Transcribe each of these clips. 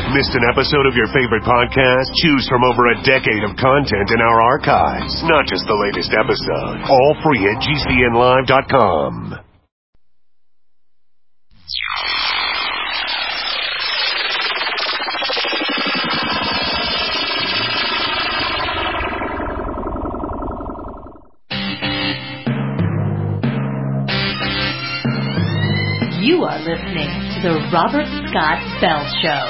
Missed an episode of your favorite podcast? Choose from over a decade of content in our archives, not just the latest episode. All free at GCNlive.com. You are listening to The Robert Scott Bell Show.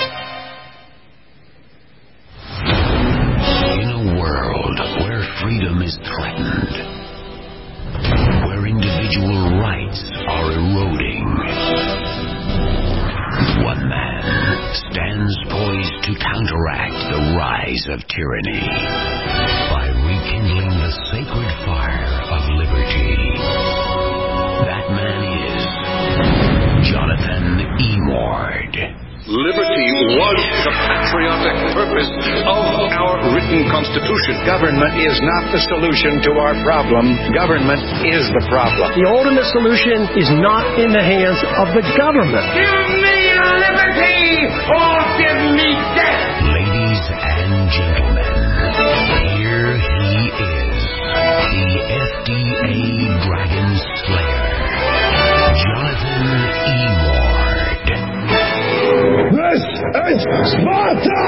In a world where freedom is threatened, where individual rights are eroding, one man stands poised to counteract the rise of tyranny by rekindling the sacred fire of liberty. That man is Jonathan Emord. Liberty was the patriotic purpose of our written Constitution. Government is not the solution to our problem. Government is the problem. The ultimate solution is not in the hands of the government. Give me liberty or give me death. Ladies and gentlemen, here he is, the FDA Dragon Slayer, Jonathan Emord. This is Sparta!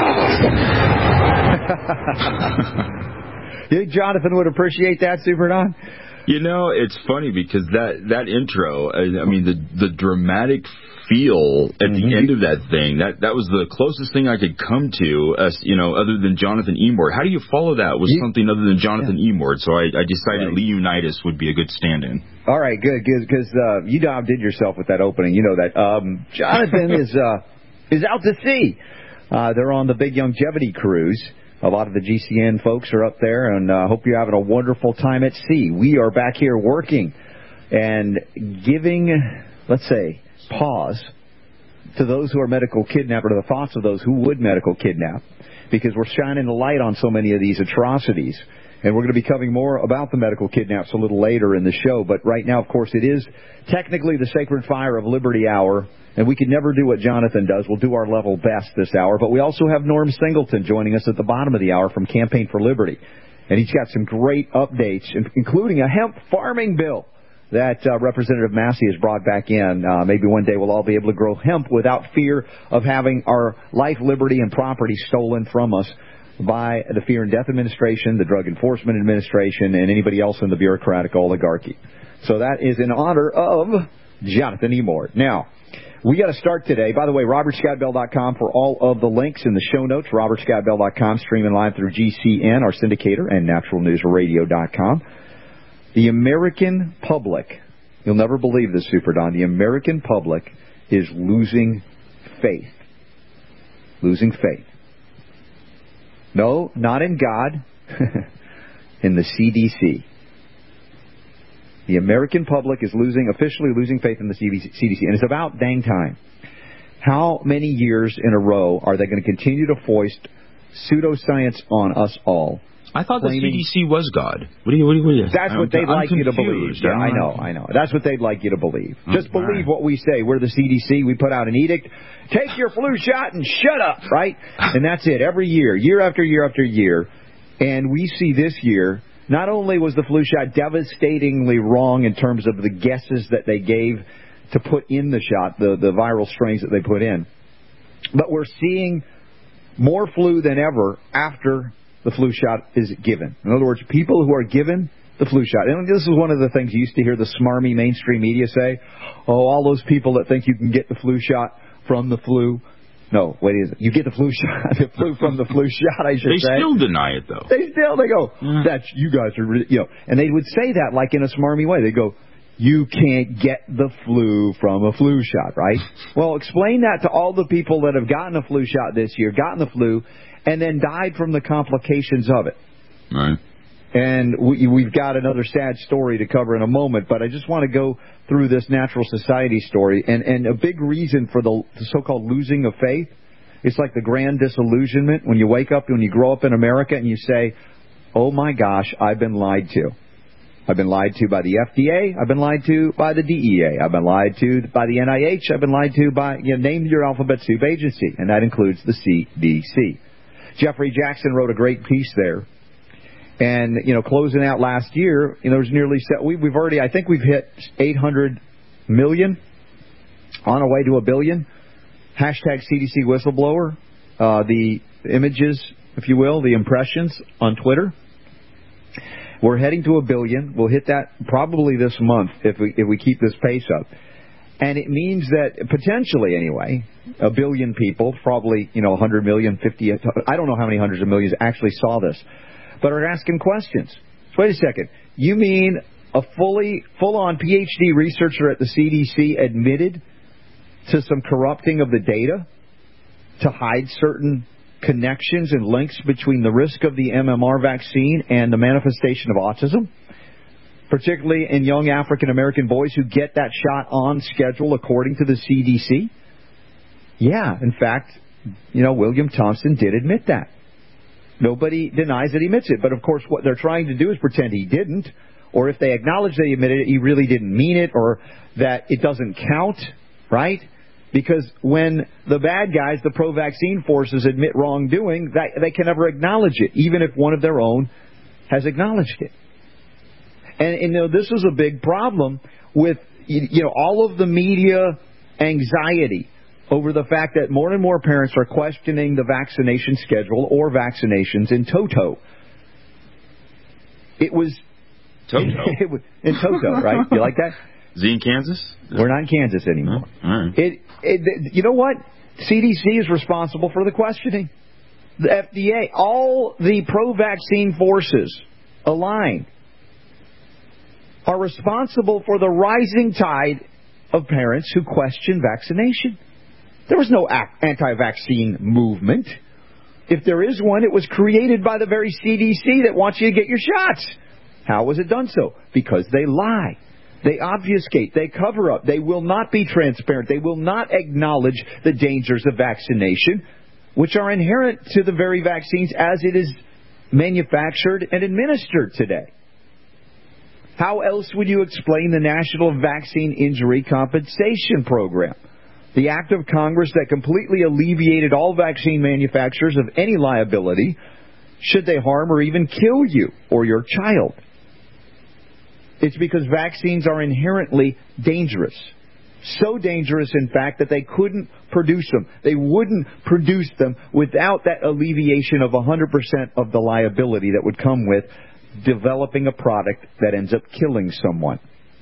You think Jonathan would appreciate that, Super Don? You know, it's funny because that intro, I mean, the dramatic feel at the end of that thing, that was the closest thing I could come to, other than Jonathan Emord. How do you follow that with something other than Jonathan Emord? So I decided Leonidas would be a good stand-in. All right, good, because you did yourself with that opening. You know that. Jonathan is out to sea. They're on the big longevity cruise. A lot of the GCN folks are up there, and hope you're having a wonderful time at sea. We are back here working and giving, let's say, pause to those who are medical kidnapped, or to the thoughts of those who would medical kidnap, because we're shining the light on so many of these atrocities. And we're going to be covering more about the medical kidnaps a little later in the show. But right now, of course, it is technically the Sacred Fire of Liberty Hour. And we could never do what Jonathan does. We'll do our level best this hour. But we also have Norm Singleton joining us at the bottom of the hour from Campaign for Liberty. And he's got some great updates, including a hemp farming bill that Representative Massey has brought back in. Maybe one day we'll all be able to grow hemp without fear of having our life, liberty, and property stolen from us by the Fear and Death Administration, the Drug Enforcement Administration, and anybody else in the bureaucratic oligarchy. So that is in honor of Jonathan Emord. Now, we got to start today. By the way, RobertScottBell.com for all of the links in the show notes. RobertScottBell.com, streaming live through GCN, our syndicator, and NaturalNewsRadio.com. The American public, you'll never believe this, Super Don, the American public is losing faith. Losing faith. No, not in God, in the CDC. The American public is officially losing faith in the CDC, and it's about dang time. How many years in a row are they going to continue to foist pseudoscience on us all? I thought the CDC was God. What do you? That's what they'd like you to believe. Yeah, I know. That's what they'd like you to believe. Just believe what we say. We're the CDC. We put out an edict. Take your flu shot and shut up, right? And that's it. Every year, year after year after year. And we see this year, not only was the flu shot devastatingly wrong in terms of the guesses that they gave to put in the shot, the viral strains that they put in, but we're seeing more flu than ever after the flu shot is given. In other words, people who are given the flu shot. And this is one of the things you used to hear the smarmy mainstream media say. Oh, all those people that think you can get the flu shot from the flu. No, wait, you get the flu shot, the flu from the flu shot, I should say. They still deny it, though. They go, that's, you guys are, and they would say that like in a smarmy way. They go, you can't get the flu from a flu shot, right? Well, explain that to all the people that have gotten a flu shot this year, gotten the flu, and then died from the complications of it. Right. And we've got another sad story to cover in a moment, but I just want to go through this Natural Society story. And a big reason for the so-called losing of faith, it's like the grand disillusionment when you wake up, when you grow up in America and you say, oh my gosh, I've been lied to. I've been lied to by the FDA. I've been lied to by the DEA. I've been lied to by the NIH. I've been lied to by, name your alphabet soup agency, and that includes the CDC. Jeffrey Jackson wrote a great piece there. And, closing out last year, there's nearly, we've already, I think we've hit 800 million, on our way to 1 billion. Hashtag CDC whistleblower, the images, if you will, the impressions on Twitter. We're heading to 1 billion. We'll hit that probably this month if we keep this pace up. And it means that potentially, anyway, 1 billion people, probably 100 million, 50. I don't know how many hundreds of millions actually saw this, but are asking questions. So wait a second. You mean a full-on PhD researcher at the CDC admitted to some corrupting of the data to hide certain connections and links between the risk of the MMR vaccine and the manifestation of autism, particularly in young African-American boys who get that shot on schedule according to the CDC? Yeah, in fact, William Thompson did admit that. Nobody denies that he admits it. But, of course, what they're trying to do is pretend he didn't, or if they acknowledge that he admitted it, he really didn't mean it, or that it doesn't count, right? Because when the bad guys, the pro-vaccine forces, admit wrongdoing, they can never acknowledge it, even if one of their own has acknowledged it. And this is a big problem with all of the media anxiety over the fact that more and more parents are questioning the vaccination schedule or vaccinations in toto. It was Toto. In toto, right? You like that? Is he in Kansas? We're not in Kansas anymore. Oh, all right. You know what? CDC is responsible for the questioning. The FDA, all the pro-vaccine forces aligned are responsible for the rising tide of parents who question vaccination. There was no anti-vaccine movement. If there is one, it was created by the very CDC that wants you to get your shots. How was it done so? Because they lie. They obfuscate. They cover up. They will not be transparent. They will not acknowledge the dangers of vaccination, which are inherent to the very vaccines as it is manufactured and administered today. How else would you explain the National Vaccine Injury Compensation Program? The act of Congress that completely alleviated all vaccine manufacturers of any liability should they harm or even kill you or your child. It's because vaccines are inherently dangerous. So dangerous, in fact, that they couldn't produce them. They wouldn't produce them without that alleviation of 100% of the liability that would come with developing a product that ends up killing someone.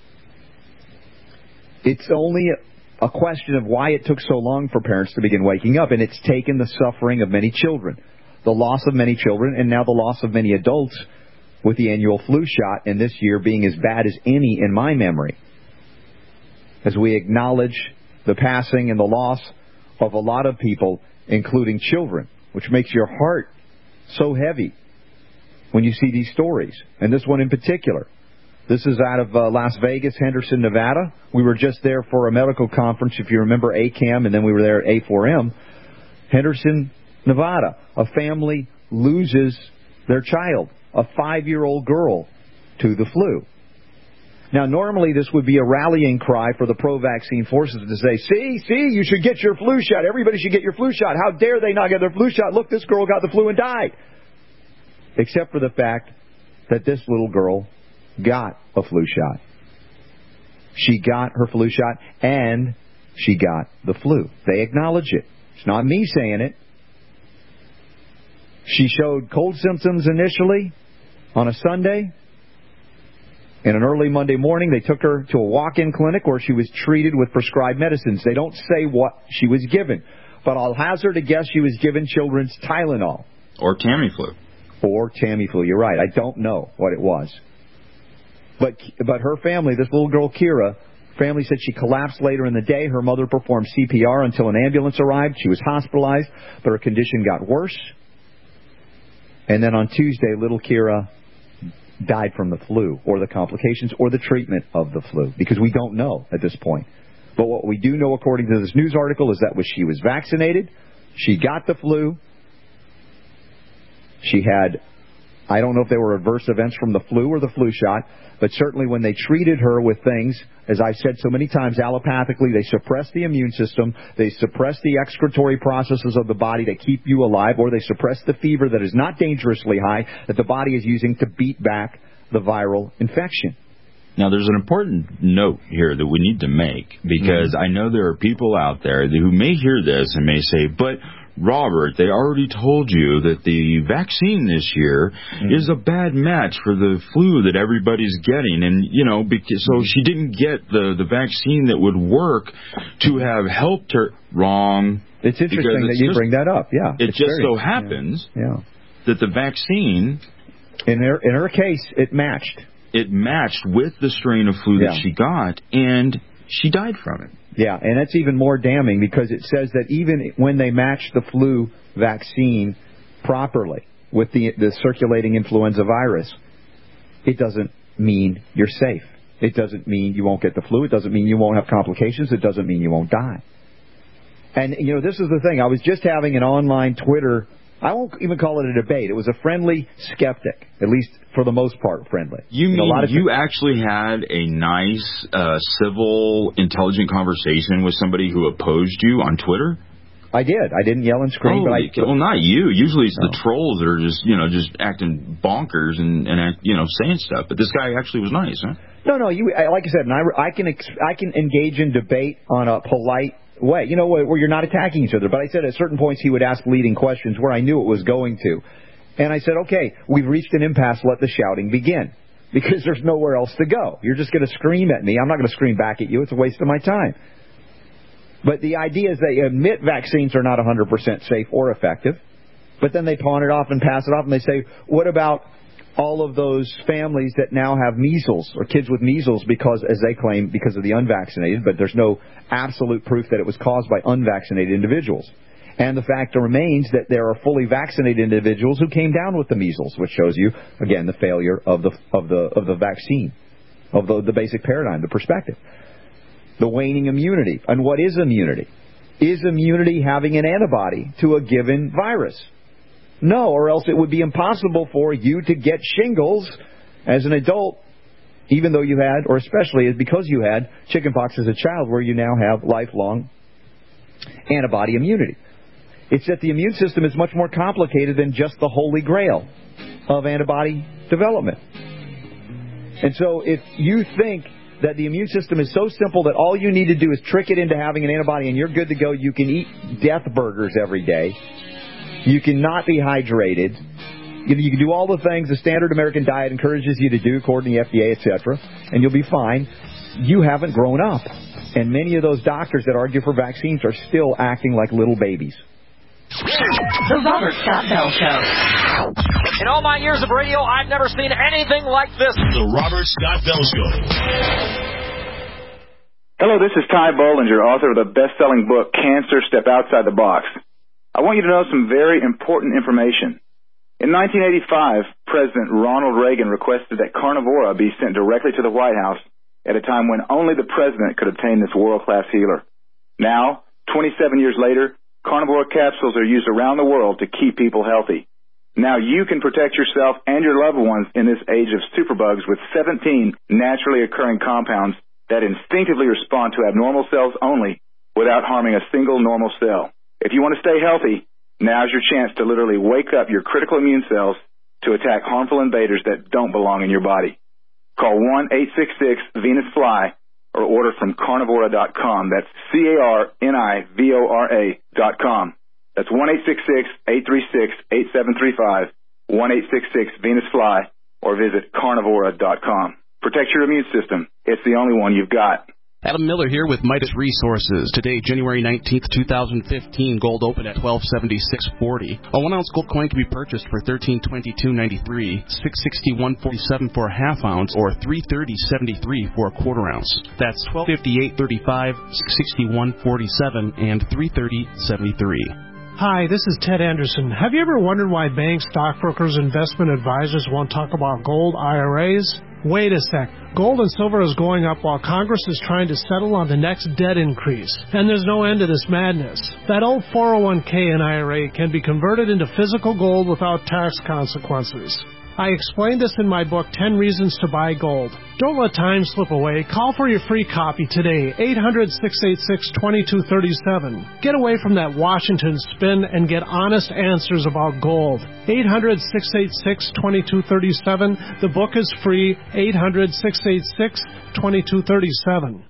It's only a question of why it took so long for parents to begin waking up, and it's taken the suffering of many children, the loss of many children, and now the loss of many adults with the annual flu shot, and this year being as bad as any in my memory. As we acknowledge the passing and the loss of a lot of people, including children, which makes your heart so heavy when you see these stories. And this one in particular. This is out of Las Vegas, Henderson, Nevada. We were just there for a medical conference, if you remember ACAM, and then we were there at A4M. Henderson, Nevada. A family loses their child, a 5-year-old girl, to the flu. Now, normally this would be a rallying cry for the pro-vaccine forces to say, see, you should get your flu shot. Everybody should get your flu shot. How dare they not get their flu shot? Look, this girl got the flu and died. Except for the fact that this little girl got a flu shot. She got her flu shot, and she got the flu. They acknowledge it. It's not me saying it. She showed cold symptoms initially on a Sunday. And an early Monday morning, they took her to a walk-in clinic where she was treated with prescribed medicines. They don't say what she was given, but I'll hazard a guess she was given children's Tylenol. Or Tamiflu. Or Tamiflu, you're right. I don't know what it was. But her family, this little girl, Kira, family said she collapsed later in the day. Her mother performed CPR until an ambulance arrived. She was hospitalized, but her condition got worse. And then on Tuesday, little Kira died from the flu, or the complications, or the treatment of the flu, because we don't know at this point. But what we do know, according to this news article, is that when she was vaccinated, she got the flu, she had I don't know if they were adverse events from the flu or the flu shot, but certainly when they treated her with things, as I've said so many times, allopathically, they suppress the immune system, they suppress the excretory processes of the body that keep you alive, or they suppress the fever that is not dangerously high that the body is using to beat back the viral infection. Now, there's an important note here that we need to make, because I know there are people out there who may hear this and may say, but Robert, they already told you that the vaccine this year is a bad match for the flu that everybody's getting. And, so she didn't get the vaccine that would work to have helped her. Wrong. It's interesting that you bring that up, yeah. It just so happens that the vaccine... In her case, it matched. It matched with the strain of flu that she got, and she died from it. Yeah, and that's even more damning because it says that even when they match the flu vaccine properly with the circulating influenza virus, it doesn't mean you're safe. It doesn't mean you won't get the flu. It doesn't mean you won't have complications. It doesn't mean you won't die. And, this is the thing. I was just having an online Twitter, I won't even call it a debate. It was a friendly skeptic, at least for the most part friendly. You mean you actually had a nice, civil, intelligent conversation with somebody who opposed you on Twitter? I did. I didn't yell and scream. Well, not you. Usually it's the trolls that are just acting bonkers and saying stuff. But this guy actually was nice, huh? No. Like I said, and I can engage in debate on a polite way, where you're not attacking each other. But I said at certain points he would ask leading questions where I knew it was going to. And I said, okay, we've reached an impasse. Let the shouting begin. Because there's nowhere else to go. You're just going to scream at me. I'm not going to scream back at you. It's a waste of my time. But the idea is they admit vaccines are not 100% safe or effective. But then they pawn it off and pass it off. And they say, what about all of those families that now have measles or kids with measles because, as they claim, because of the unvaccinated, but there's no absolute proof that it was caused by unvaccinated individuals. And the fact remains that there are fully vaccinated individuals who came down with the measles, which shows you, again, the failure of the vaccine, of the basic paradigm, the perspective. The waning immunity. And what is immunity? Is immunity having an antibody to a given virus? No, or else it would be impossible for you to get shingles as an adult, even though you had, or especially because you had chickenpox as a child, where you now have lifelong antibody immunity. It's that the immune system is much more complicated than just the holy grail of antibody development. And so if you think that the immune system is so simple that all you need to do is trick it into having an antibody and you're good to go, you can eat death burgers every day, you cannot be hydrated, you can do all the things the standard American diet encourages you to do according to the FDA, etc., and you'll be fine. You haven't grown up. And many of those doctors that argue for vaccines are still acting like little babies. The Robert Scott Bell Show. In all my years of radio, I've never seen anything like this. The Robert Scott Bell Show. Hello, this is Ty Bollinger, author of the best-selling book, Cancer, Step Outside the Box. I want you to know some very important information. In 1985, President Ronald Reagan requested that Carnivora be sent directly to the White House at a time when only the president could obtain this world-class healer. Now, 27 years later, Carnivora capsules are used around the world to keep people healthy. Now you can protect yourself and your loved ones in this age of superbugs with 17 naturally occurring compounds that instinctively respond to abnormal cells only without harming a single normal cell. If you want to stay healthy, now's your chance to literally wake up your critical immune cells to attack harmful invaders that don't belong in your body. Call 1-866-VENUS-FLY or order from Carnivora.com. That's Carnivora.com. That's 1-866-836-8735, 1-866-VENUS-FLY, or visit Carnivora.com. Protect your immune system. It's the only one you've got. Adam Miller here with Midas Resources. Today, January 19th, 2015, gold opened at $1276.40. A 1-ounce gold coin can be purchased for $1322.93, $661.47 for a half ounce, or $330.73 for a quarter ounce. That's $1258.35, $661.47, and $330.73. Hi, this is Ted Anderson. Have you ever wondered why banks, stockbrokers, investment advisors won't talk about gold IRAs? Wait a sec. Gold and silver is going up while Congress is trying to settle on the next debt increase. And there's no end to this madness. That old 401k and IRA can be converted into physical gold without tax consequences. I explained this in my book, 10 Reasons to Buy Gold. Don't let time slip away. Call for your free copy today, 800-686-2237. Get away from that Washington spin and get honest answers about gold. 800-686-2237. The book is free, 800-686-2237.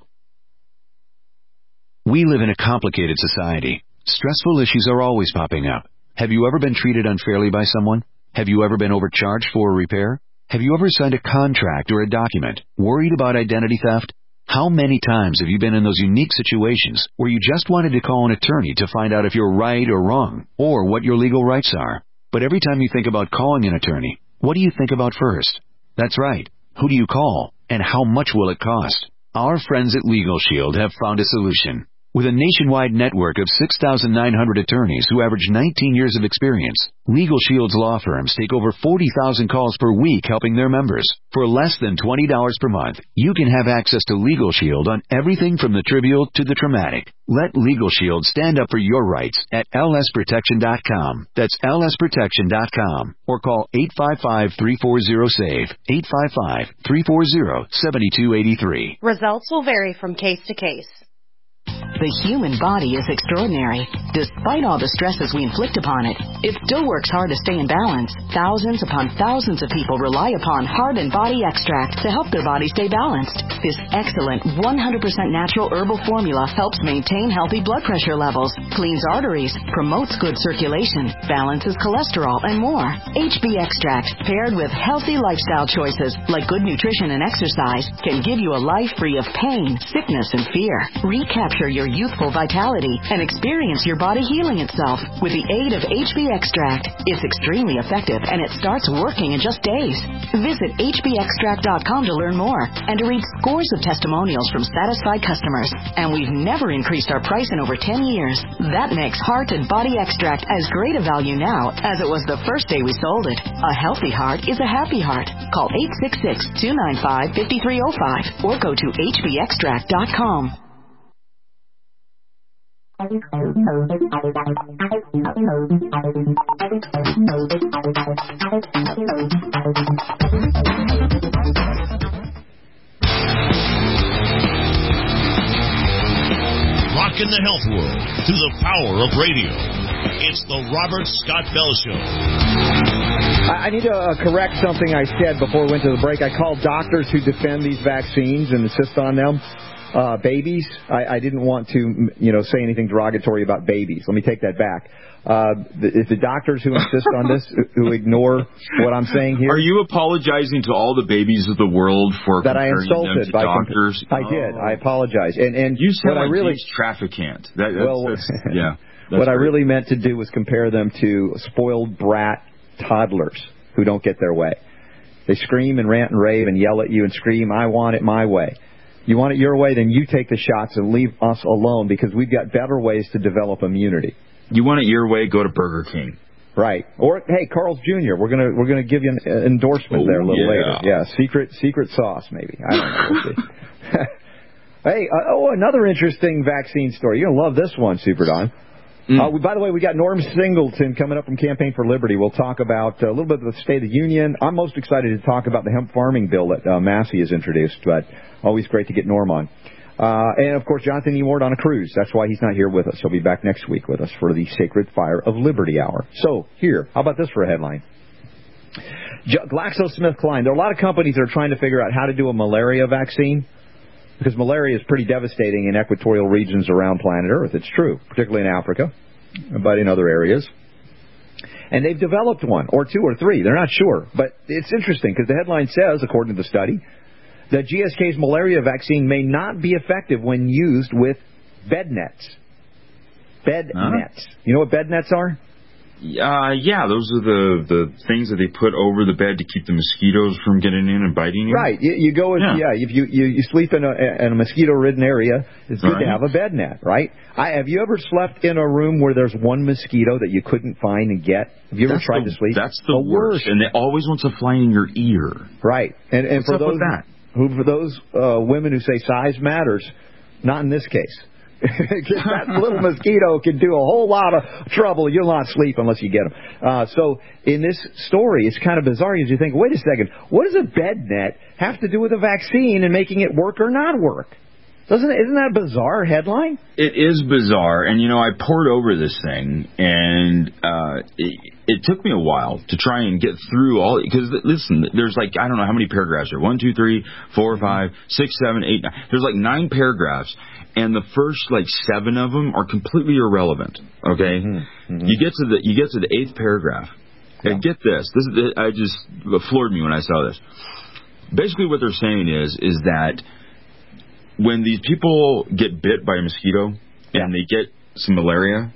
We live in a complicated society. Stressful issues are always popping up. Have you ever been treated unfairly by someone? Have you ever been overcharged for a repair? Have you ever signed a contract or a document worried about identity theft? How many times have you been in those unique situations where you just wanted to call an attorney to find out if you're right or wrong, or what your legal rights are? But every time you think about calling an attorney, what do you think about first? That's right. Who do you call, and how much will it cost? Our friends at Legal Shield have found a solution. With a nationwide network of 6,900 attorneys who average 19 years of experience, Legal Shield's law firms take over 40,000 calls per week helping their members. For less than $20 per month, you can have access to Legal Shield on everything from the trivial to the traumatic. Let Legal Shield stand up for your rights at lsprotection.com. That's lsprotection.com. Or call 855-340-SAVE, 855-340-7283. Results will vary from case to case. The human body is extraordinary. Despite all the stresses we inflict upon it, it still works hard to stay in balance. Thousands upon thousands of people rely upon Heart and Body Extract to help their body stay balanced. This excellent 100% natural herbal formula helps maintain healthy blood pressure levels, cleans arteries, promotes good circulation, balances cholesterol, and more. HB Extract, paired with healthy lifestyle choices like good nutrition and exercise, can give you a life free of pain, sickness, and fear. Recapture your youthful vitality and experience your body healing itself with the aid of HB Extract. It's extremely effective and it starts working in just days. Visit hbextract.com to learn more and to read scores of testimonials from satisfied customers. And we've never increased our price in over 10 years. That makes Heart and Body Extract as great a value now as it was the first day we sold it. A healthy heart is a happy heart. Call 866-295-5305 or go to hbextract.com. Rocking the health world through the power of radio. It's the Robert Scott Bell Show. I need to correct something I said before we went to the break. I called doctors who defend these vaccines and insist on them babies. I didn't want to, say anything derogatory about babies. Let me take that back. The doctors who insist on this, who ignore what I'm saying here. Are you apologizing to all the babies of the world for that I insulted them to doctors? I did. I apologize. And you said what I really trafficant. Yeah. What I really meant to do was compare them to spoiled brat toddlers who don't get their way. They scream and rant and rave and yell at you and scream, "I want it my way." You want it your way, then you take the shots and leave us alone because we've got better ways to develop immunity. You want it your way, go to Burger King. Right. Or, hey, Carl's Jr., we're gonna give you an endorsement there a little later. Yeah, secret sauce maybe. I don't know. We'll see. Hey, another interesting vaccine story. You're going to love this one, Super Don. By the way, we got Norm Singleton coming up from Campaign for Liberty. We'll talk about a little bit of the State of the Union. I'm most excited to talk about the hemp farming bill that Massey has introduced, but always great to get Norm on. And, of course, Jonathan E. Ward on a cruise. That's why he's not here with us. He'll be back next week with us for the Sacred Fire of Liberty Hour. So, here, how about this for a headline? GlaxoSmithKline. There are a lot of companies that are trying to figure out how to do a malaria vaccine, because malaria is pretty devastating in equatorial regions around planet Earth. It's true, particularly in Africa, but in other areas. And they've developed one, or two, or three. They're not sure. But it's interesting, because the headline says, according to the study, that GSK's malaria vaccine may not be effective when used with bed nets. Bed nets. You know what bed nets are? Yeah, those are the things that they put over the bed to keep the mosquitoes from getting in and biting you. Right. You go with, if you sleep in a mosquito-ridden area, it's good to have a bed net, right? Have you ever slept in a room where there's one mosquito that you couldn't find and get? Have you ever tried to sleep? That's the worst. And they always want to fly in your ear. Right. And What's for up those with that? For those women who say size matters, not in this case. That little mosquito can do a whole lot of trouble. You'll not sleep unless you get them. So in this story, it's kind of bizarre as you think, wait a second, what does a bed net have to do with a vaccine and making it work or not work? Isn't that a bizarre headline? It is bizarre, and I pored over this thing, and it took me a while to try and get through all. Because listen, there's I don't know how many paragraphs there. 1, 2, 3, 4, 5, 6, 7, 8, 9. There's 9 paragraphs, and the first 7 of them are completely irrelevant. Okay, you get to the 8th paragraph, and get this. I just floored me when I saw this. Basically, what they're saying is that when these people get bit by a mosquito and they get some malaria,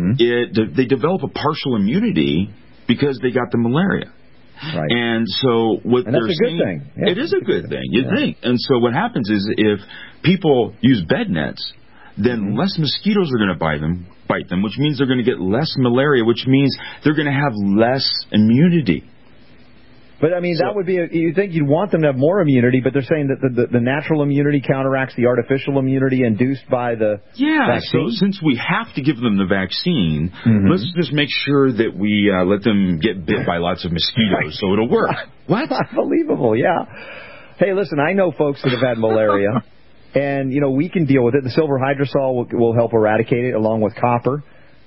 they develop a partial immunity because they got the malaria. Right. And so what they're saying, good thing. Yeah. It is a good thing, you think. And so what happens is if people use bed nets, then less mosquitoes are going to bite them, which means they're going to get less malaria, which means they're going to have less immunity. But, that would be, you think you'd want them to have more immunity, but they're saying that the natural immunity counteracts the artificial immunity induced by the vaccine? So since we have to give them the vaccine, let's just make sure that we let them get bit by lots of mosquitoes so it'll work. What? Unbelievable, yeah. Hey, listen, I know folks that have had malaria, and, we can deal with it. The silver hydrosol will help eradicate it along with copper.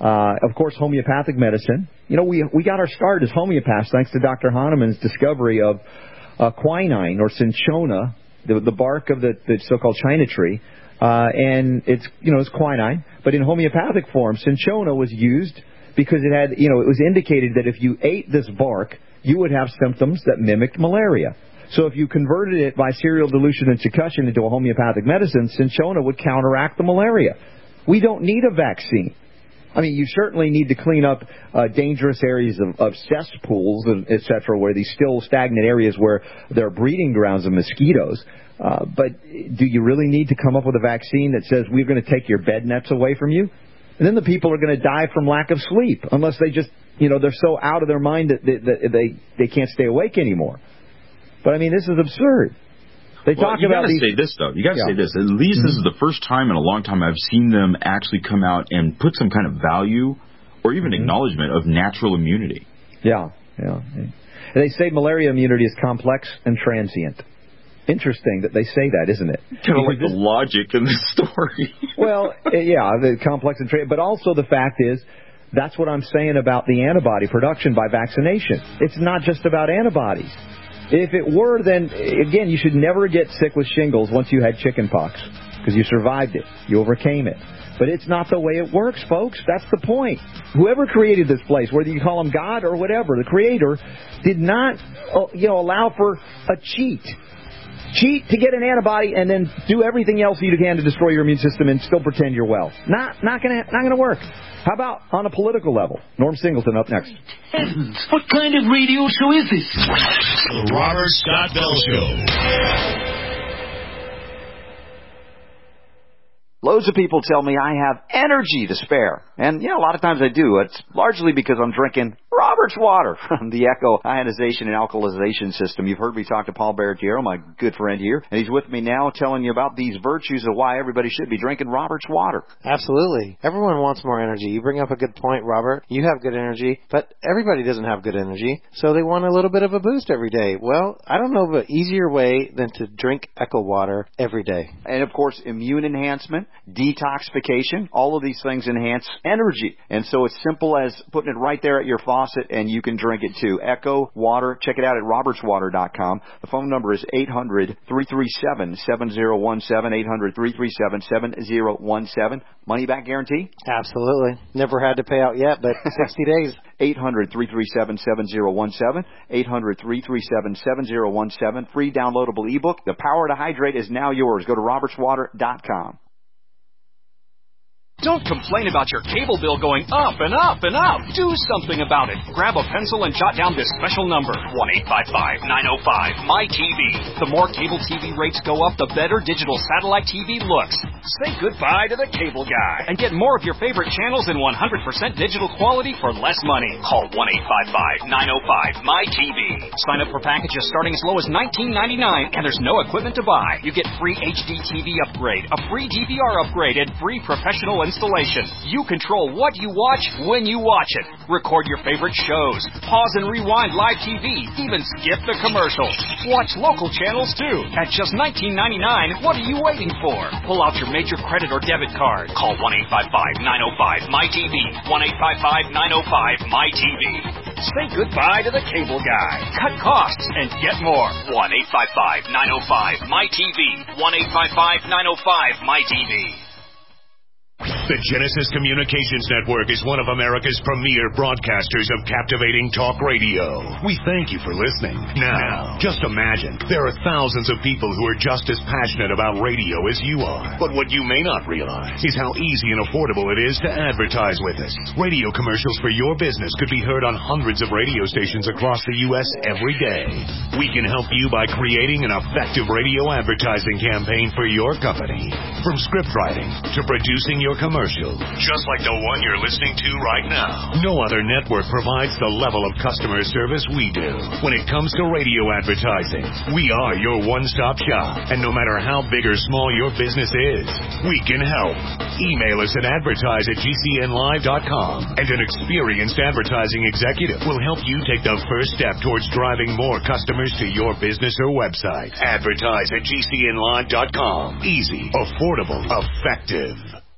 Of course, homeopathic medicine. We got our start as homeopaths thanks to Dr. Hahnemann's discovery of quinine or cinchona, the bark of the so-called China tree, and it's quinine, but in homeopathic form, cinchona was used because it had it was indicated that if you ate this bark, you would have symptoms that mimicked malaria. So if you converted it by serial dilution and succussion into a homeopathic medicine, cinchona would counteract the malaria. We don't need a vaccine. You certainly need to clean up dangerous areas of cesspools, et cetera, where these still stagnant areas where there are breeding grounds of mosquitoes. But do you really need to come up with a vaccine that says we're going to take your bed nets away from you? And then the people are going to die from lack of sleep unless they just, they're so out of their mind that they can't stay awake anymore. But, this is absurd. They talk about these. You got to say this, though. You got to say this. At least this is the first time in a long time I've seen them actually come out and put some kind of value or even acknowledgement of natural immunity. Yeah. And they say malaria immunity is complex and transient. Interesting that they say that, isn't it? Kind of like the logic in this story. Well, the complex and transient. But also the fact is, that's what I'm saying about the antibody production by vaccination. It's not just about antibodies. If it were, then, again, you should never get sick with shingles once you had chickenpox, because you survived it. You overcame it. But it's not the way it works, folks. That's the point. Whoever created this place, whether you call him God or whatever, the creator did not allow for a cheat. Cheat to get an antibody and then do everything else you can to destroy your immune system and still pretend you're well. Not gonna work. How about on a political level? Norm Singleton up next. What kind of radio show is this? The Robert Scott Bell Show. Loads of people tell me I have energy to spare. And, a lot of times I do. It's largely because I'm drinking Robert's water from the Echo Ionization and Alkalization System. You've heard me talk to Paul Barretiero, my good friend here, and he's with me now telling you about these virtues of why everybody should be drinking Robert's water. Absolutely. Everyone wants more energy. You bring up a good point, Robert. You have good energy, but everybody doesn't have good energy, so they want a little bit of a boost every day. Well, I don't know of an easier way than to drink Echo water every day. And, of course, immune enhancement, detoxification, all of these things enhance energy. And so it's simple as putting it right there at your faucet, and you can drink it too. Echo Water. Check it out at robertswater.com. The phone number is 800-337-7017, 800-337-7017. Money back guarantee? Absolutely. Never had to pay out yet, but 60 days. 800-337-7017, 800-337-7017. Free downloadable ebook. The Power to Hydrate is now yours. Go to robertswater.com. Don't complain about your cable bill going up and up and up. Do something about it. Grab a pencil and jot down this special number, 1-855-905-MY-TV. The more cable TV rates go up, the better digital satellite TV looks. Say goodbye to the cable guy and get more of your favorite channels in 100% digital quality for less money. Call 1-855-905-MY-TV. Sign up for packages starting as low as $19.99, and there's no equipment to buy. You get free HD TV upgrade, a free DVR upgrade, and free professional installation. You control what you watch when you watch it. Record your favorite shows. Pause and rewind live TV. Even skip the commercials. Watch local channels too. At just $19.99, what are you waiting for? Pull out your major credit or debit card. Call 1-855-905-MY-TV. 1-855-905-MY-TV. Say goodbye to the cable guy. Cut costs and get more. 1-855-905-MY-TV. 1-855-905-MY-TV. The Genesis Communications Network is one of America's premier broadcasters of captivating talk radio. We thank you for listening. Now, just imagine, there are thousands of people who are just as passionate about radio as you are. But what you may not realize is how easy and affordable it is to advertise with us. Radio commercials for your business could be heard on hundreds of radio stations across the U.S. every day. We can help you by creating an effective radio advertising campaign for your company. From script writing to producing your commercial, just like the one you're listening to right now. No other network provides the level of customer service we do. When it comes to radio advertising, we are your one-stop shop. And no matter how big or small your business is, we can help. Email us at advertise@gcnlive.com, and an experienced advertising executive will help you take the first step towards driving more customers to your business or website. Advertise@gcnlive.com. Easy, affordable, effective.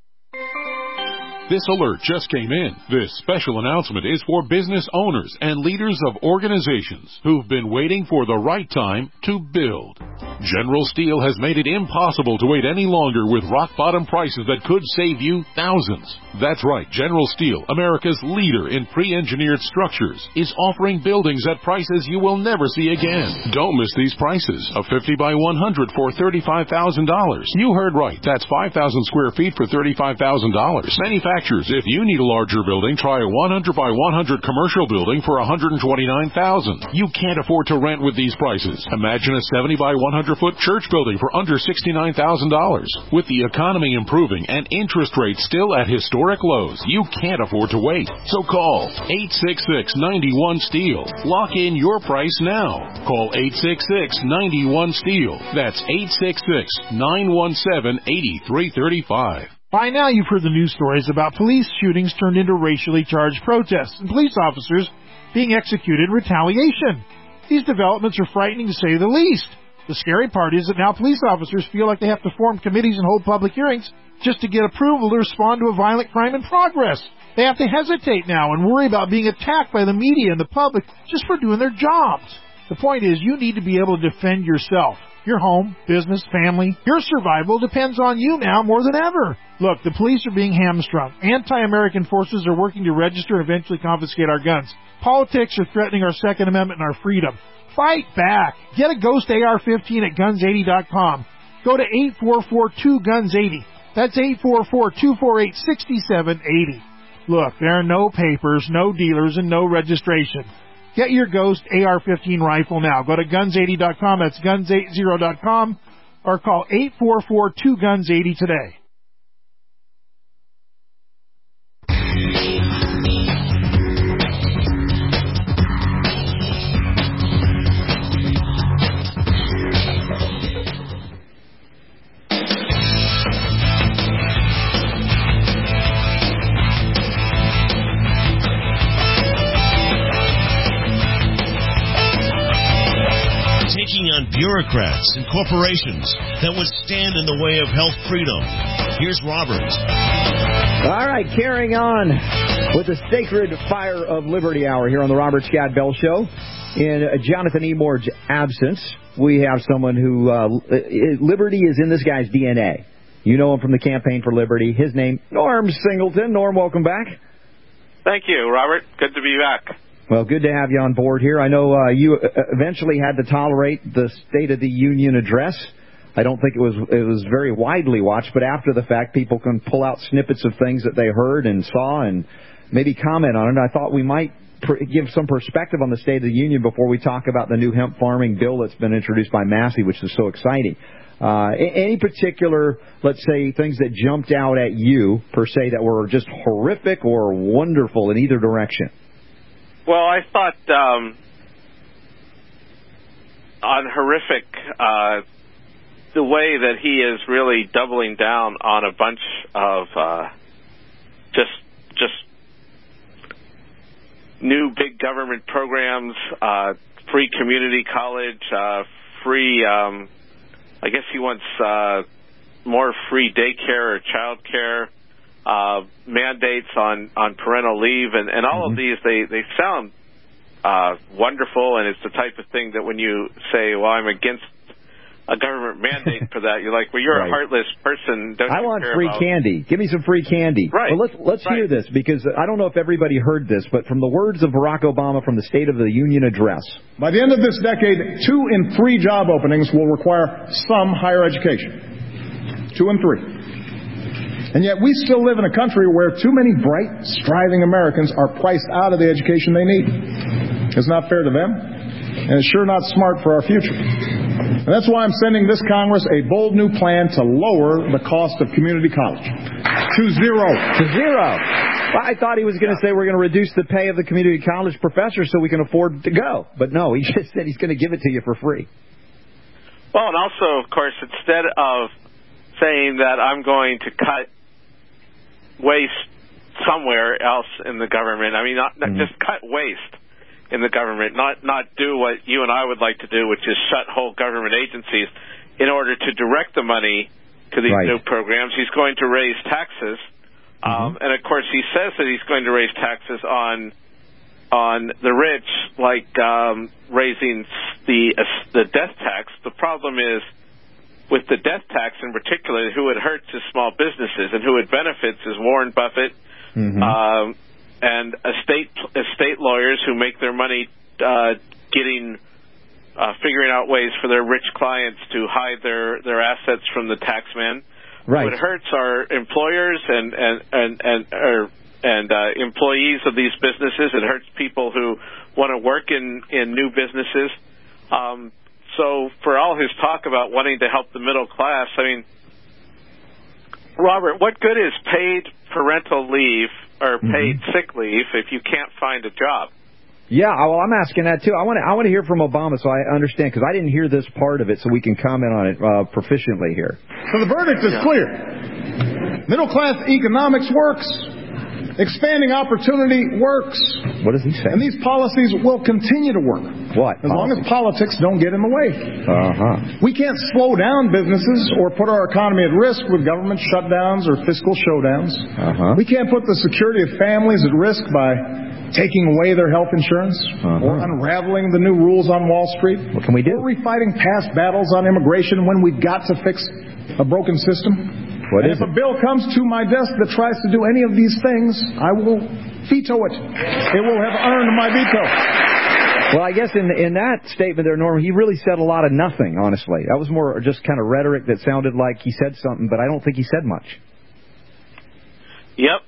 This alert just came in. This special announcement is for business owners and leaders of organizations who've been waiting for the right time to build. General Steel has made it impossible to wait any longer with rock-bottom prices that could save you thousands. That's right, General Steel, America's leader in pre-engineered structures, is offering buildings at prices you will never see again. Don't miss these prices. A 50 by 100 for $35,000. You heard right. That's 5,000 square feet for $35,000. Manufacturers, if you need a larger building, try a 100 by 100 commercial building for $129,000. You can't afford to rent with these prices. Imagine a 70 by 100 foot church building for under $69,000. With the economy improving and interest rates still at historic lows, you can't afford to wait. So call 866-91-STEEL. Lock in your price now. Call 866-91-STEEL. That's 866-917-8335. By now you've heard the news stories about police shootings turned into racially charged protests and police officers being executed in retaliation. These developments are frightening to say the least. The scary part is that now police officers feel like they have to form committees and hold public hearings just to get approval to respond to a violent crime in progress. They have to hesitate now and worry about being attacked by the media and the public just for doing their jobs. The point is, you need to be able to defend yourself. Your home, business, family, your survival depends on you now more than ever. Look, the police are being hamstrung. Anti-American forces are working to register and eventually confiscate our guns. Politics are threatening our Second Amendment and our freedom. Fight back. Get a Ghost AR-15 at guns80.com. Go to 844-2-GUNS-80. That's 844-248-6780. Look, there are no papers, no dealers, and no registration. Get your Ghost AR-15 rifle now. Go to guns80.com. That's guns80.com. Or call 844-2-GUNS-80 today. Taking on bureaucrats and corporations that would stand in the way of health freedom. Here's Robert. All right, carrying on with the Sacred Fire of Liberty Hour here on the Robert Scott Bell Show. In Jonathan Emord's absence, we have someone who, liberty is in this guy's DNA. You know him from the Campaign for Liberty. His name, Norm Singleton. Norm, welcome back. Thank you, Robert. Good to be back. Well, good to have you on board here. I know you eventually had to tolerate the State of the Union address I don't think it was very widely watched, but after the fact, people can pull out snippets of things that they heard and saw and maybe comment on it. I thought we might give some perspective on the State of the Union before we talk about the new hemp farming bill that's been introduced by Massey, which is so exciting. Any particular, let's say, things that jumped out at you, per se, that were just horrific or wonderful in either direction? Well, I thought on horrific, the way that he is really doubling down on a bunch of just new big government programs, free community college, free, I guess he wants more free daycare or child care, mandates on parental leave, and all of these, they sound wonderful, and it's the type of thing that when you say, well, I'm against a government mandate for that, you're like, well, you're a heartless person. I want free candy. Give me some free candy. Right. Well, let's hear this, because I don't know if everybody heard this, but from the words of Barack Obama from the State of the Union address. By the end of this decade, 2 in 3 job openings will require some higher education. 2 in 3. And yet we still live in a country where too many bright, striving Americans are priced out of the education they need. It's not fair to them, and it's sure not smart for our future. And that's why I'm sending this Congress a bold new plan to lower the cost of community college to zero. To zero. Well, I thought he was going to say we're going to reduce the pay of the community college professors so we can afford to go. But no, he just said he's going to give it to you for free. Well, and also, of course, instead of saying that I'm going to cut waste somewhere else in the government, I mean, not just cut waste in the government, not do what you and I would like to do, which is shut whole government agencies in order to direct the money to these new programs. He's going to raise taxes, and of course he says that he's going to raise taxes on the rich, like raising the death tax. The problem is with the death tax in particular, who it hurts is small businesses, and who it benefits is Warren Buffett, and estate lawyers who make their money figuring out ways for their rich clients to hide their assets from the taxman. Right. What hurts are employers and employees of these businesses. It hurts people who want to work in new businesses. So for all his talk about wanting to help the middle class, I mean, Robert, what good is paid parental leave or paid sick leave if you can't find a job? Yeah, well, I'm asking that too. I want to hear from Obama so I understand, because I didn't hear this part of it, so we can comment on it proficiently here. So the verdict is clear. Middle class economics works. Expanding opportunity works. What does he say? And these policies will continue to work. What? As long as politics don't get in the way. We can't slow down businesses or put our economy at risk with government shutdowns or fiscal showdowns. We can't put the security of families at risk by taking away their health insurance or unraveling the new rules on Wall Street. What can we do? Or refighting past battles on immigration when we've got to fix a broken system. If a bill comes to my desk that tries to do any of these things, I will veto it. It will have earned my veto. Well, I guess in that statement there, Norm, he really said a lot of nothing, honestly. That was more just kind of rhetoric that sounded like he said something, but I don't think he said much. Yep.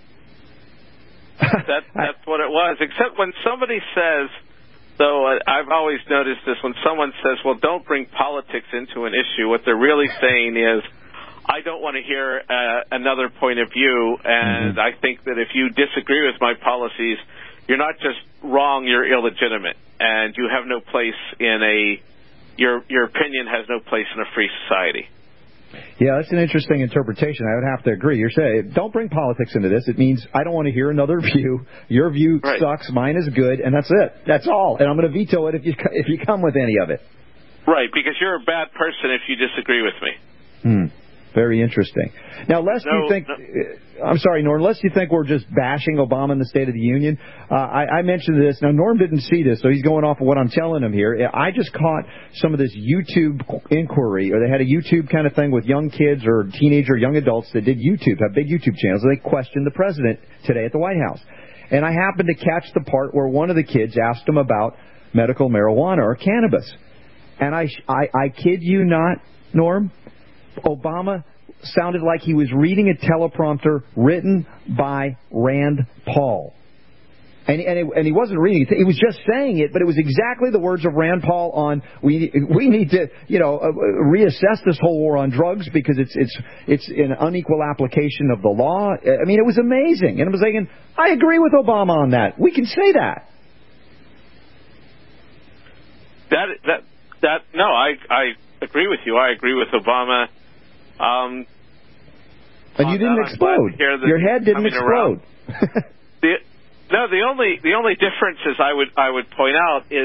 That's what it was. Except when somebody says, though, I've always noticed this, when someone says, well, don't bring politics into an issue, what they're really saying is, I don't want to hear another point of view, and I think that if you disagree with my policies, you're not just wrong, you're illegitimate, and you have no place in your opinion has no place in a free society. Yeah, that's an interesting interpretation. I would have to agree. You're saying, don't bring politics into this. It means I don't want to hear another view. Your view sucks, mine is good, and that's it. That's all. And I'm going to veto it if you come with any of it. Right, because you're a bad person if you disagree with me. Very interesting. Now, lest you think, I'm sorry, Norm, lest you think we're just bashing Obama in the State of the Union, I mentioned this. Now, Norm didn't see this, so he's going off of what I'm telling him here. I just caught some of this YouTube inquiry, or they had a YouTube kind of thing with young kids or teenager, young adults that did YouTube, have big YouTube channels, and they questioned the president today at the White House. And I happened to catch the part where one of the kids asked him about medical marijuana or cannabis. And I kid you not, Norm, Obama sounded like he was reading a teleprompter written by Rand Paul. And he wasn't reading it. He was just saying it, but it was exactly the words of Rand Paul on we need to reassess this whole war on drugs because it's an unequal application of the law. I mean, it was amazing. And I was thinking, I agree with Obama on that. We can say that. No, I agree with you. I agree with Obama. And you didn't explode. Your head didn't explode. The only difference is I would point out is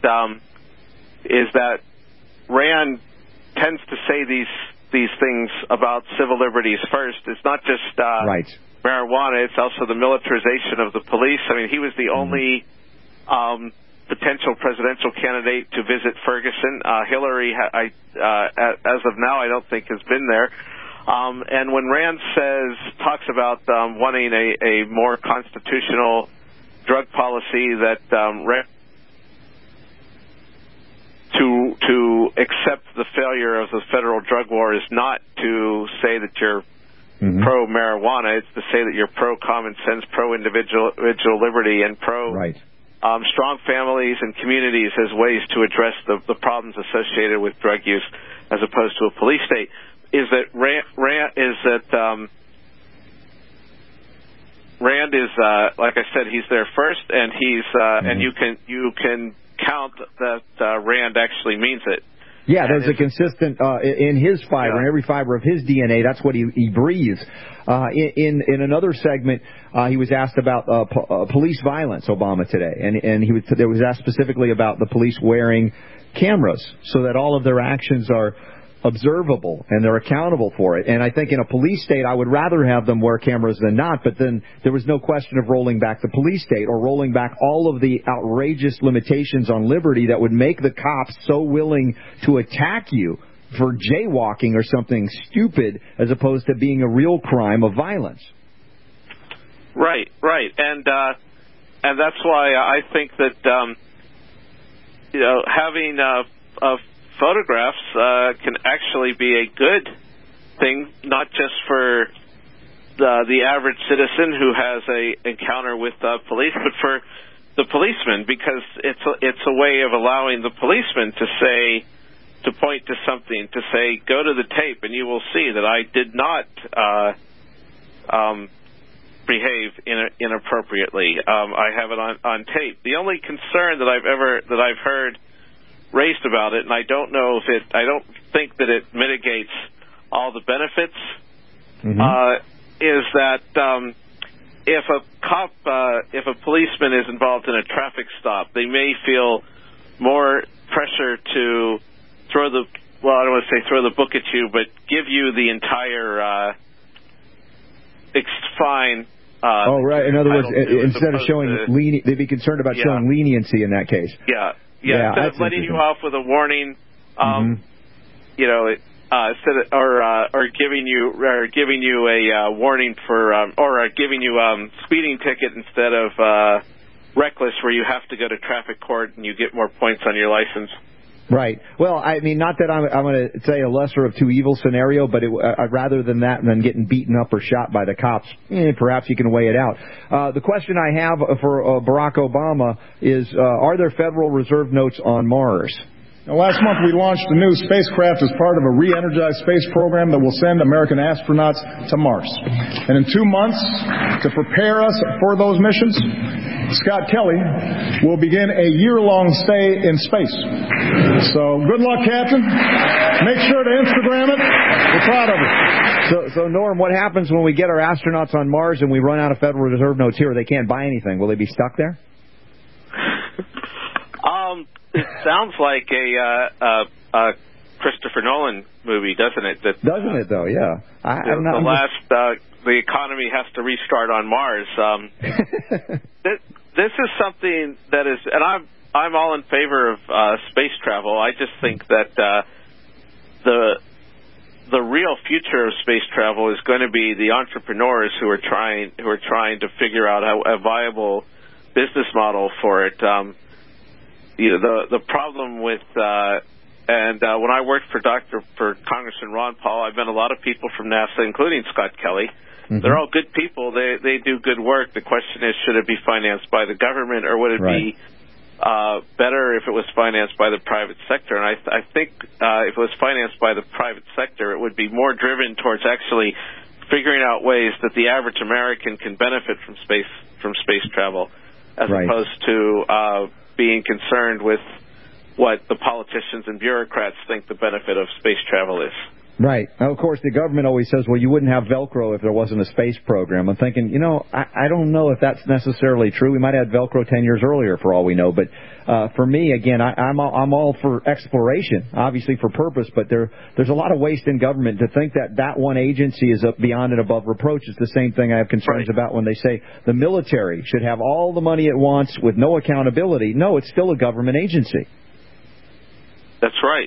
that Rand tends to say these things about civil liberties first. It's not just marijuana; it's also the militarization of the police. I mean, he was the only potential presidential candidate to visit Ferguson. Hillary, as of now, I don't think has been there. And when Rand talks about wanting a more constitutional drug policy that to accept the failure of the federal drug war is not to say that you're pro marijuana, it's to say that you're pro common sense, pro individual liberty, and pro strong families and communities as ways to address the problems associated with drug use, as opposed to a police state. Is that Rand is like I said, he's there first, and he's and you can count that Rand actually means it. Yeah, there's a consistent in his fiber, in every fiber of his DNA. That's what he breathes. In another segment, he was asked about police violence, Obama, today, and there was asked specifically about the police wearing cameras so that all of their actions are observable and they're accountable for it. And I think in a police state, I would rather have them wear cameras than not, but then there was no question of rolling back the police state or rolling back all of the outrageous limitations on liberty that would make the cops so willing to attack you for jaywalking or something stupid as opposed to being a real crime of violence. Right. And that's why I think that having photographs can actually be a good thing, not just for the average citizen who has a encounter with police, but for the policeman, because it's a way of allowing the policeman to point to something, to say, go to the tape and you will see that I did not behave inappropriately. I have it on tape. The only concern that I've heard raised about it, and I don't think that it mitigates all the benefits, is that if a policeman is involved in a traffic stop, they may feel more pressure to I don't want to say throw the book at you, but give you the entire fine. In other words, instead of showing they'd be concerned about showing leniency in that case. Instead of letting you off with a warning, or giving you a warning for, or giving you speeding ticket instead of reckless, where you have to go to traffic court and you get more points on your license. Right. Well, I mean, not that I'm going to say a lesser of two evils scenario, but rather than that and then getting beaten up or shot by the cops, perhaps you can weigh it out. The question I have for Barack Obama is, are there Federal Reserve notes on Mars? Now, last month we launched a new spacecraft as part of a re-energized space program that will send American astronauts to Mars. And in 2 months, to prepare us for those missions, Scott Kelly will begin a year-long stay in space. So good luck, Captain. Make sure to Instagram it. We're proud of it. So Norm, what happens when we get our astronauts on Mars and we run out of Federal Reserve notes here? They can't buy anything. Will they be stuck there? It sounds like a Christopher Nolan movie, doesn't it? Doesn't it, though? Yeah. The economy has to restart on Mars. This is something that is, and I'm all in favor of space travel. I just think that the real future of space travel is going to be the entrepreneurs who are trying to figure out a viable business model for it. The problem with And when I worked for Congressman Ron Paul, I met a lot of people from NASA, including Scott Kelly. Mm-hmm. They're all good people. They do good work. The question is, should it be financed by the government, or would it be better if it was financed by the private sector? And I think if it was financed by the private sector, it would be more driven towards actually figuring out ways that the average American can benefit from space travel, as opposed to being concerned with what the politicians and bureaucrats think the benefit of space travel is. Right. Now, of course, the government always says, well, you wouldn't have Velcro if there wasn't a space program. I'm thinking, I don't know if that's necessarily true. We might have had Velcro 10 years earlier for all we know. But for me, again, I'm all for exploration, obviously for purpose. But there's a lot of waste in government. To think that one agency is beyond and above reproach is the same thing I have concerns about when they say the military should have all the money it wants with no accountability. No, it's still a government agency. That's right.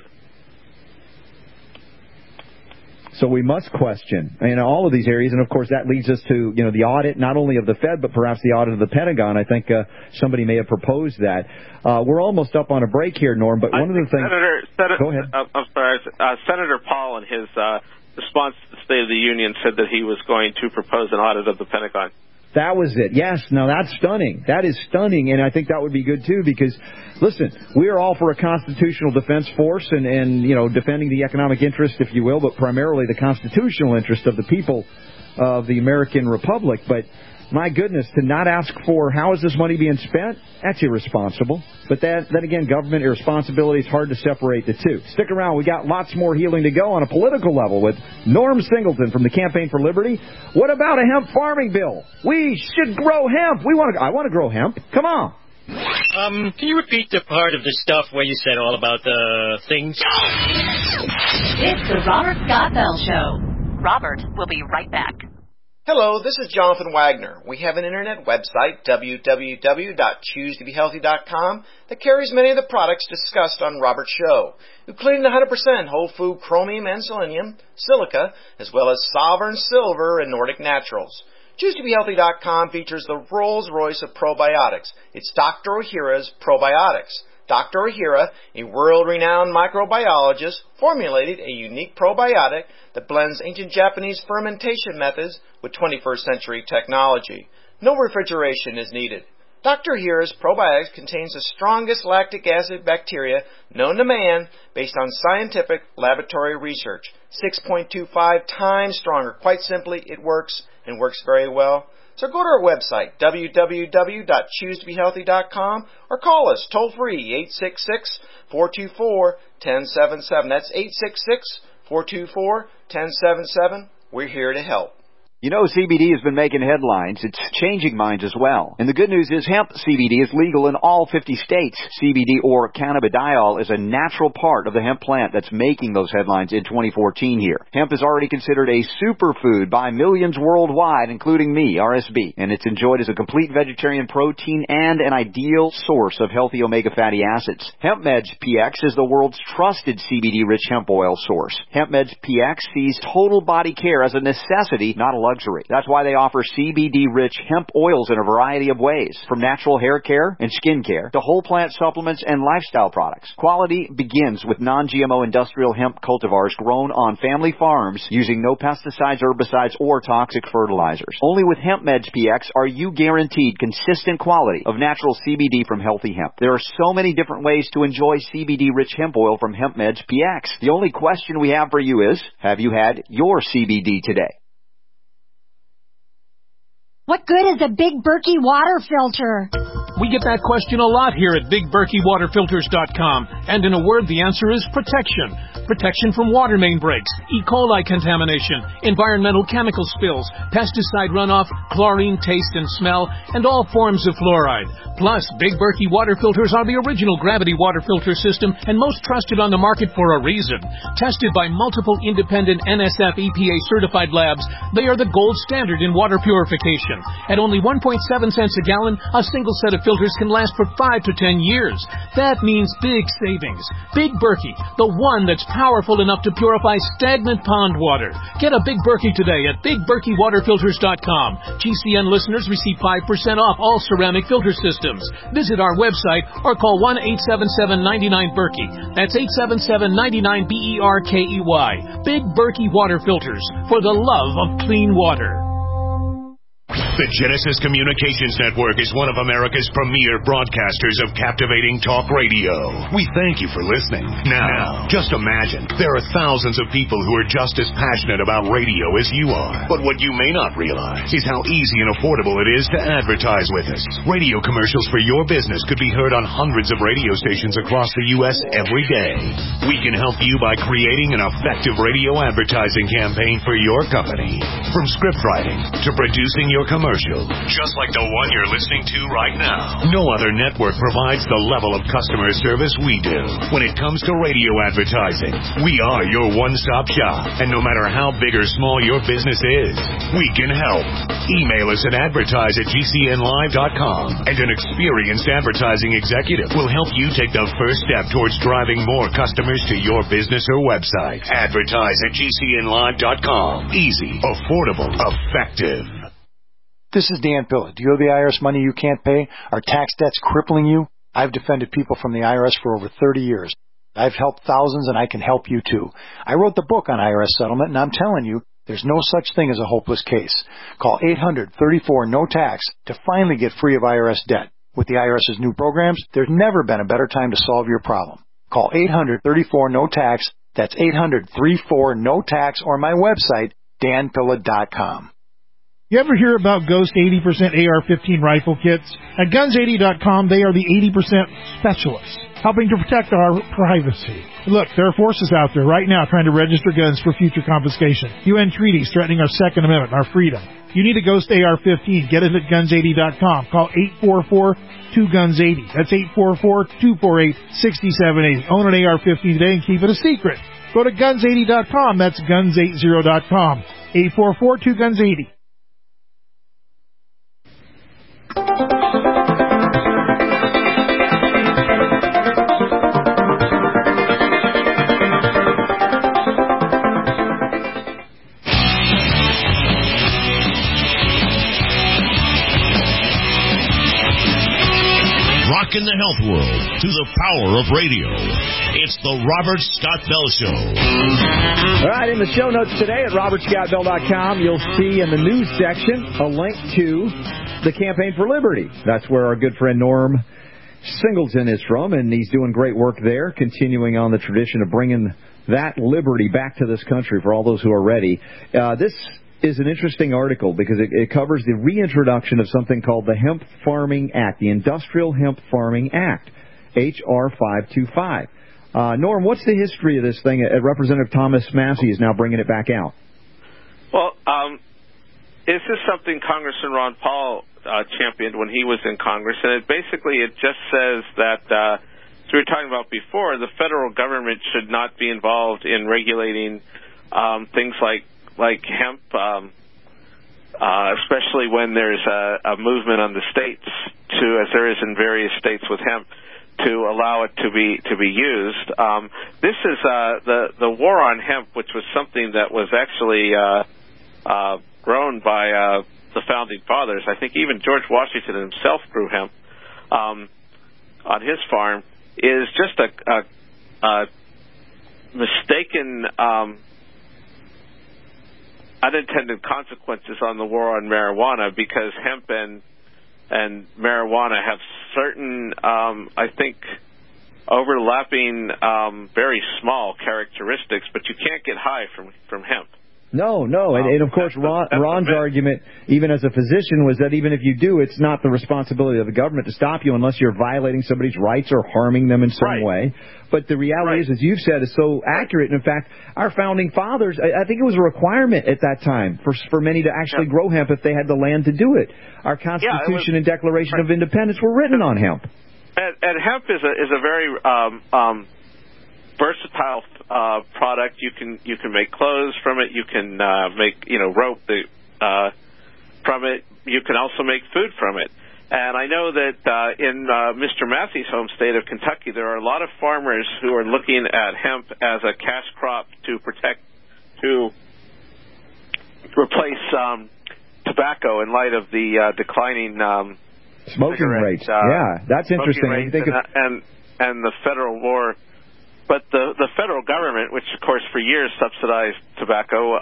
So we must question in all of these areas, and of course that leads us to the audit not only of the Fed but perhaps the audit of the Pentagon. I think somebody may have proposed that. We're almost up on a break here, Norm. But one of the things. Go ahead. I'm sorry. Senator Paul, in his response to the State of the Union, said that he was going to propose an audit of the Pentagon. That was it. Yes. Now, that's stunning. That is stunning, and I think that would be good, too, because, listen, we are all for a constitutional defense force and defending the economic interest, if you will, but primarily the constitutional interest of the people of the American Republic. But, my goodness, to not ask for how is this money being spent, that's irresponsible. But then again, government irresponsibility is hard to separate the two. Stick around. We got lots more healing to go on a political level with Norm Singleton from the Campaign for Liberty. What about a hemp farming bill? We should grow hemp. I want to grow hemp. Come on. Can you repeat the part of the stuff where you said all about the things? It's the Robert Scott Bell Show. Robert will be right back. Hello, this is Jonathan Wagner. We have an internet website, www.choosetobehealthy.com, that carries many of the products discussed on Robert's show, including the 100% whole food chromium and selenium, silica, as well as Sovereign Silver and Nordic Naturals. ChooseToBeHealthy.com features the Rolls-Royce of probiotics. It's Dr. Ohhira's Probiotics. Dr. Ohhira, a world-renowned microbiologist, formulated a unique probiotic that blends ancient Japanese fermentation methods with 21st century technology. No refrigeration is needed. Dr. Ohhira's probiotics contains the strongest lactic acid bacteria known to man based on scientific laboratory research. 6.25 times stronger. Quite simply, it works and works very well. So go to our website, www.choosetobehealthy.com, or call us toll-free, 866-424-1077. That's 866-424-1077. We're here to help. CBD has been making headlines. It's changing minds as well. And the good news is hemp CBD is legal in all 50 states. CBD, or cannabidiol, is a natural part of the hemp plant that's making those headlines in 2014 here. Hemp is already considered a superfood by millions worldwide, including me, RSB. And it's enjoyed as a complete vegetarian protein and an ideal source of healthy omega fatty acids. HempMeds PX is the world's trusted CBD-rich hemp oil source. HempMeds PX sees total body care as a necessity, not a luxury. That's why they offer CBD-rich hemp oils in a variety of ways, from natural hair care and skin care to whole plant supplements and lifestyle products. Quality begins with non-GMO industrial hemp cultivars grown on family farms using no pesticides, herbicides, or toxic fertilizers. Only with HempMeds PX are you guaranteed consistent quality of natural CBD from healthy hemp. There are so many different ways to enjoy CBD-rich hemp oil from HempMeds PX. The only question we have for you is, have you had your CBD today? What good is a Big Berkey water filter? We get that question a lot here at BigBerkeyWaterFilters.com. And in a word, the answer is protection. Protection from water main breaks, E. coli contamination, environmental chemical spills, pesticide runoff, chlorine taste and smell, and all forms of fluoride. Plus, Big Berkey water filters are the original gravity water filter system and most trusted on the market for a reason. Tested by multiple independent NSF EPA certified labs, they are the gold standard in water purification. At only 1.7 cents a gallon, a single set of filters can last for 5 to 10 years. That means big savings. Big Berkey, the one that's powerful enough to purify stagnant pond water. Get a Big Berkey today at BigBerkeyWaterFilters.com. GCN listeners receive 5% off all ceramic filter systems. Visit our website or call 1-877-99-BERKEY. That's 877-99-BERKEY. Big Berkey Water Filters, for the love of clean water. The Genesis Communications Network is one of America's premier broadcasters of captivating talk radio. We thank you for listening. Now, just imagine, there are thousands of people who are just as passionate about radio as you are. But what you may not realize is how easy and affordable it is to advertise with us. Radio commercials for your business could be heard on hundreds of radio stations across the U.S. every day. We can help you by creating an effective radio advertising campaign for your company. From script writing to producing your commercial, just like the one you're listening to right now. No other network provides the level of customer service we do. When it comes to radio advertising, we are your one-stop shop. And no matter how big or small your business is, we can help. Email us at advertise@gcnlive.com, and an experienced advertising executive will help you take the first step towards driving more customers to your business or website. Advertise@gcnlive.com. Easy, affordable, effective. This is Dan Pilla. Do you owe the IRS money you can't pay? Are tax debts crippling you? I've defended people from the IRS for over 30 years. I've helped thousands, and I can help you too. I wrote the book on IRS settlement, and I'm telling you, there's no such thing as a hopeless case. Call 800-34-NO-TAX to finally get free of IRS debt. With the IRS's new programs, there's never been a better time to solve your problem. Call 800-34-NO-TAX. That's 800-34-NO-TAX, or my website, danpilla.com. You ever hear about Ghost 80% AR-15 rifle kits? At Guns80.com, they are the 80% specialists, helping to protect our privacy. Look, there are forces out there right now trying to register guns for future confiscation. UN treaties threatening our Second Amendment and our freedom. You need a Ghost AR-15. Get it at Guns80.com. Call 844-2GUNS80. That's 844-248-6780. Own an AR-15 today and keep it a secret. Go to Guns80.com. That's Guns80.com. 844-2GUNS80. In the health world to the power of radio. It's the Robert Scott Bell Show. All right, in the show notes today at robertscottbell.com, you'll see in the news section a link to the Campaign for Liberty. That's where our good friend Norm Singleton is from, and he's doing great work there, continuing on the tradition of bringing that liberty back to this country for all those who are ready. This is an interesting article because it covers the reintroduction of something called the Hemp Farming Act, the Industrial Hemp Farming Act, H.R. 525. Norm, what's the history of this thing? Representative Thomas Massie is now bringing it back out. Well, this is something Congressman Ron Paul championed when he was in Congress, and it just says that, as we were talking about before, the federal government should not be involved in regulating things like hemp, especially when there's a movement on the states as there is in various states with hemp, to allow it to be used. This is the war on hemp, which was something that was actually grown by the founding fathers. I think even George Washington himself grew hemp on his farm. Is just a mistaken unintended consequences on the war on marijuana, because hemp and marijuana have certain, I think, overlapping, very small characteristics, but you can't get high from hemp. No, and of course Ron's argument, even as a physician, was that even if you do, it's not the responsibility of the government to stop you unless you're violating somebody's rights or harming them in some way. But the reality is, as you've said, is so accurate. And in fact, our founding fathers, I think it was a requirement at that time for many to actually grow hemp if they had the land to do it. Our Constitution and Declaration of Independence were written on hemp. And hemp is a very versatile product. You can make clothes from it. You can make rope from it. You can also make food from it. And I know that in Mr. Massey's home state of Kentucky, there are a lot of farmers who are looking at hemp as a cash crop to replace tobacco in light of the declining smoking rates. That's interesting. And the federal war. But the federal government, which of course for years subsidized tobacco,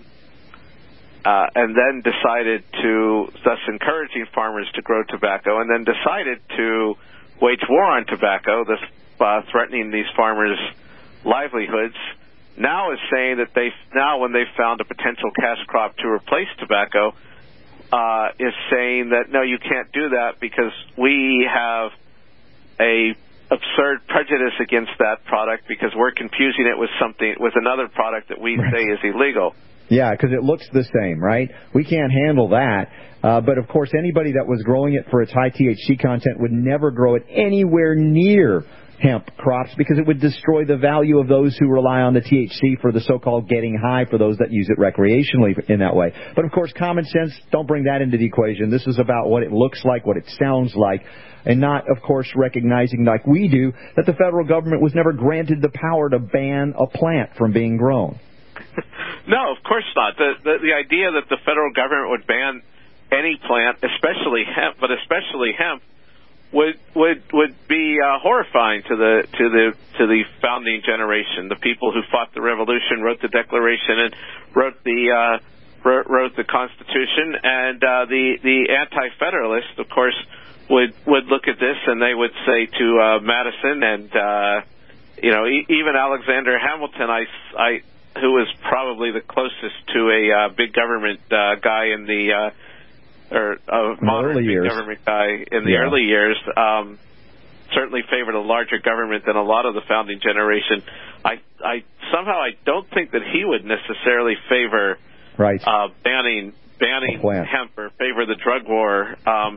and then decided to, thus encouraging farmers to grow tobacco, and then decided to wage war on tobacco, thus threatening these farmers' livelihoods, now is saying that when they've found a potential cash crop to replace tobacco, is saying that no, you can't do that because we have a absurd prejudice against that product because we're confusing it with another product that we say is illegal. Yeah, because it looks the same, right? We can't handle that. But, of course, anybody that was growing it for its high THC content would never grow it anywhere near hemp crops because it would destroy the value of those who rely on the THC for the so-called getting high for those that use it recreationally in that way. But, of course, common sense, don't bring that into the equation. This is about what it looks like, what it sounds like, and not, of course, recognizing like we do that the federal government was never granted the power to ban a plant from being grown. No, of course not. The idea that the federal government would ban any plant, especially hemp, would be horrifying to the founding generation, the people who fought the revolution, wrote the Declaration, and wrote the Constitution, and the anti-federalists, of course, would look at this and they would say to Madison and even Alexander Hamilton, who was probably the closest to a big government guy in the modern big government guy in the early years, certainly favored a larger government than a lot of the founding generation. I don't think that he would necessarily favor banning hemp or favor the drug war.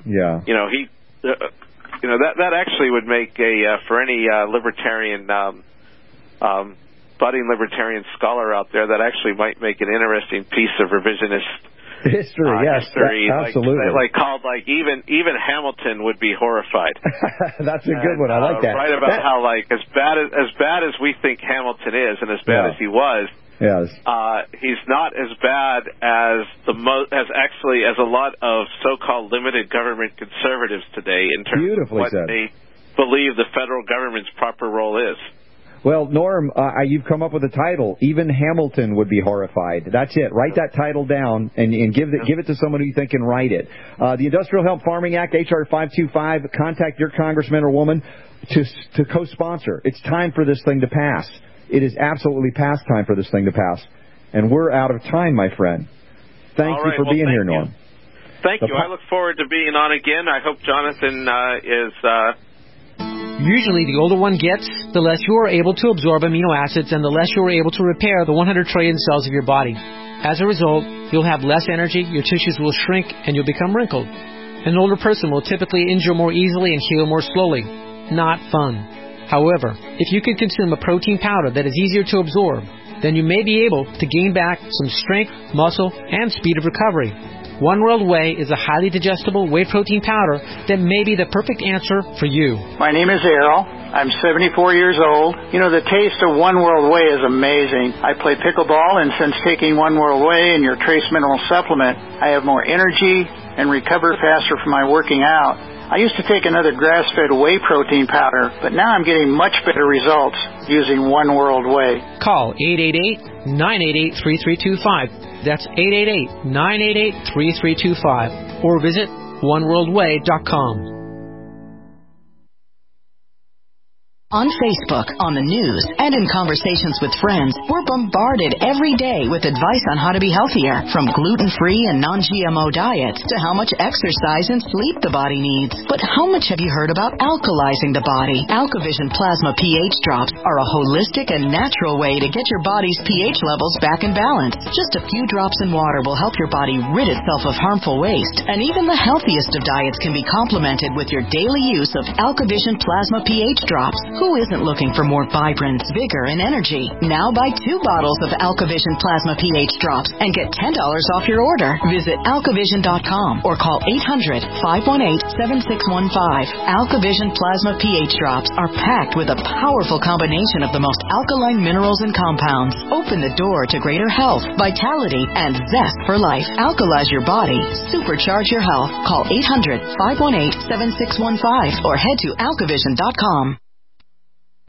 That actually would make for any libertarian budding libertarian scholar out there, that actually might make an interesting piece of revisionist history. Yes, absolutely. Even Hamilton would be horrified. That's a good one. I like that. Right about how as bad as we think Hamilton is, and as bad as he was. Yes. He's not as bad as as a lot of so-called limited government conservatives today in terms of what they believe the federal government's proper role is. Well, Norm, you've come up with a title. Even Hamilton would be horrified. That's it. Write that title down and give it to someone who you think can write it. The Industrial Hemp Farming Act, H.R. 525. Contact your congressman or woman to co-sponsor. It's time for this thing to pass. It is absolutely past time for this thing to pass. And we're out of time, my friend. Thank you for being here, Norm. Thank you. I look forward to being on again. I hope Jonathan is... Usually, the older one gets, the less you are able to absorb amino acids and the less you are able to repair the 100 trillion cells of your body. As a result, you'll have less energy, your tissues will shrink, and you'll become wrinkled. An older person will typically injure more easily and heal more slowly. Not fun. However, if you can consume a protein powder that is easier to absorb, then you may be able to gain back some strength, muscle, and speed of recovery. One World Whey is a highly digestible whey protein powder that may be the perfect answer for you. My name is Errol. I'm 74 years old. The taste of One World Whey is amazing. I play pickleball, and since taking One World Whey and your trace mineral supplement, I have more energy and recover faster from my working out. I used to take another grass-fed whey protein powder, but now I'm getting much better results using One World Whey. Call 888-988-3325. That's 888-988-3325. Or visit oneworldwhey.com. On Facebook, on the news, and in conversations with friends, we're bombarded every day with advice on how to be healthier, from gluten-free and non-GMO diets to how much exercise and sleep the body needs. But how much have you heard about alkalizing the body? AlkaVision Plasma pH drops are a holistic and natural way to get your body's pH levels back in balance. Just a few drops in water will help your body rid itself of harmful waste, and even the healthiest of diets can be complemented with your daily use of AlkaVision Plasma pH drops. Who isn't looking for more vibrance, vigor, and energy? Now buy 2 bottles of AlkaVision Plasma pH drops and get $10 off your order. Visit AlkaVision.com or call 800-518-7615. AlkaVision Plasma pH drops are packed with a powerful combination of the most alkaline minerals and compounds. Open the door to greater health, vitality, and zest for life. Alkalize your body. Supercharge your health. Call 800-518-7615 or head to AlkaVision.com.